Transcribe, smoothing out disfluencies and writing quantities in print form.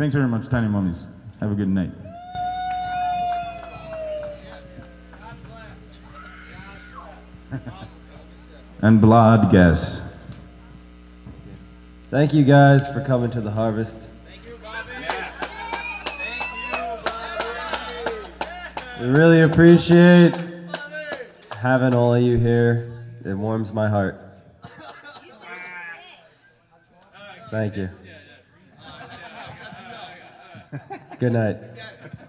Thanks very much, Tiny Mummies. Have a good night. And blood gas. Thank you guys for coming to the Harvest. Thank you, Bobby. Yeah. Thank you, Bobby. We really appreciate having all of you here. It warms my heart. Thank you. Good night.